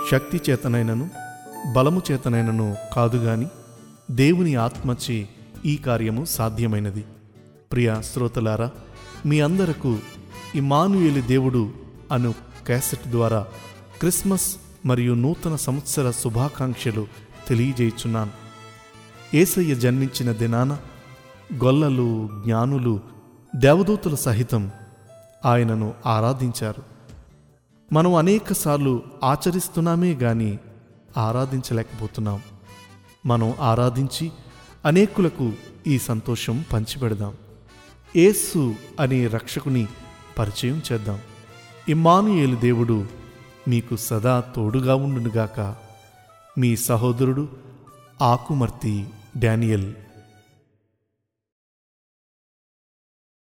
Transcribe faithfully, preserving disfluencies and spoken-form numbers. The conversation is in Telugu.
శక్తి చేతనైనను బలము చేతనైనను కాదుగాని దేవుని ఆత్మచే ఈ కార్యము సాధ్యమైనది. ప్రియ శ్రోతలారా, మీ అందరకు ఇమ్మానుయేలు దేవుడు అను క్యాసెట్ ద్వారా క్రిస్మస్ మరియు నూతన సంవత్సర శుభాకాంక్షలు తెలియజేయుచున్నాను. యేసయ్య జన్మించిన దినాన గొల్లలు, జ్ఞానులు, దేవదూతలు సహితం ఆయనను ఆరాధించారు. మనం అనేకసార్లు ఆచరిస్తున్నామే గాని ఆరాధించలేకపోతున్నాం. మనం ఆరాధించి అనేకులకు ఈ సంతోషం పంచిపెడదాం. యేసు అనే రక్షకుని పరిచయం చేద్దాం. ఇమ్మానుయేలు దేవుడు మీకు సదా తోడుగా ఉండునుగాక. మీ సహోదరుడు ఆకుమర్తి డానియల్.